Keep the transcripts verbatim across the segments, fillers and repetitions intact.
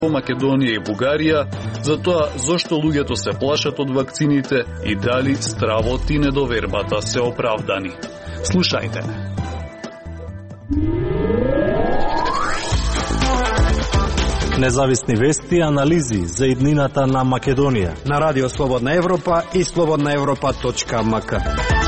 во Македонија и Бугарија за тоа зошто луѓето се плашат од вакцините и дали стравот и недовербата се оправдани. Слушајте. Независни вести и анализи за иднината на Македонија на Радио Слободна Европа и слободна европа точка ем ка.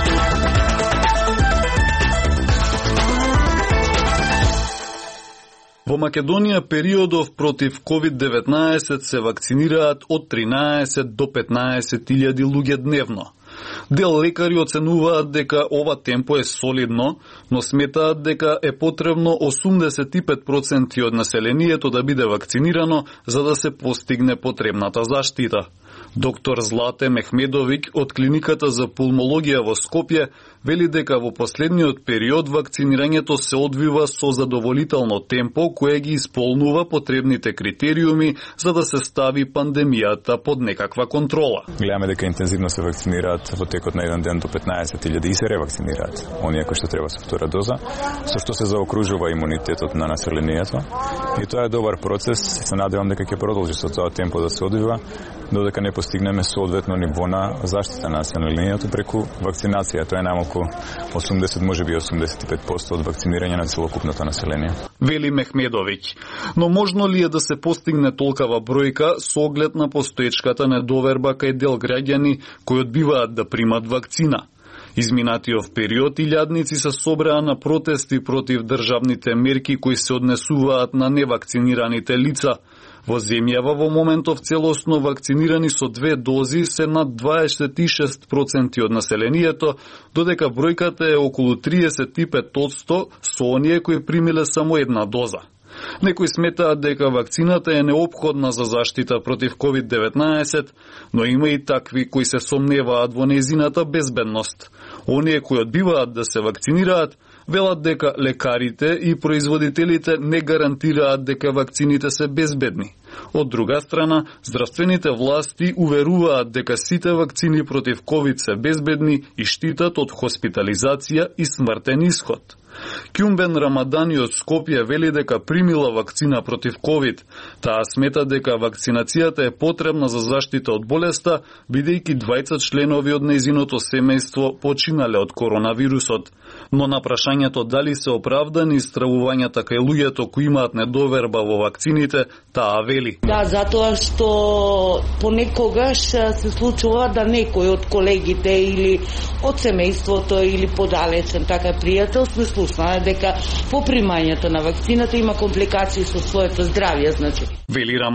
Во Македонија периодов против ковид деветнаесет се вакцинираат од тринаесет до петнаесет илјади луѓе дневно. Дел лекари оценуваат дека ова темпо е солидно, но сметаат дека е потребно осумдесет и пет проценти од населението да биде вакцинирано за да се постигне потребната заштита. Доктор Злате Мехмедовиќ од клиниката за пулмологија во Скопје вели дека во последниот период вакцинирањето се одвива со задоволително темпо кое ги исполнува потребните критериуми за да се стави пандемијата под некаква контрола. Гледаме дека интензивно се вакцинираат во текот на еден ден до петнаесет илјади и се ревакцинираат оние кои што треба со втора доза, со што се заокружува имунитетот на населението. И тоа е добар процес, се надевам дека ќе продолжи со тоа темпо да се одвива додека не постигнеме соодветно ниво на заштита на населението преку вакцинација. Тоа е најмалку осумдесет, можеби осумдесет и пет проценти од вакцинирање на целокупното население. Вели Мехмедовиќ. Но можно ли е да се постигне толкава бројка со оглед на постоечката недоверба кај дел граѓани кои одбиваат да примат вакцина? Изминатиот период илјадници се собраа на протести против државните мерки кои се однесуваат на невакцинираните лица. Во земјава во моментов целосно вакцинирани со две дози се над дваесет и шест проценти од населението, додека бројката е околу триесет и пет проценти со оние кои примиле само една доза. Некои сметаат дека вакцината е неопходна за заштита против ковид деветнаесет, но има и такви кои се сомневаат во нејзината безбедност. Оние кои одбиваат да се вакцинираат велат дека лекарите и производителите не гарантираат дека вакцините се безбедни. Од друга страна, здравствените власти уверуваат дека сите вакцини против ковид се безбедни и штитат од хоспитализација и смртен исход. Кјумбен Рамадани од Скопје вели дека примила вакцина против ковид. Таа смета дека вакцинацијата е потребна за заштита од болеста, бидејќи двајца членови од нејзиното семејство починале од коронавирусот. Но на прашањето дали се оправдани стравувањата кај луѓето кои имаат недоверба во вакцините, таа вели. Да, затоа што понекогаш се случува да некој од колегите или од семејството или подалечен така пријател сме слушнале дека по примањето на вакцината има компликации со своето здравје, значи. Вели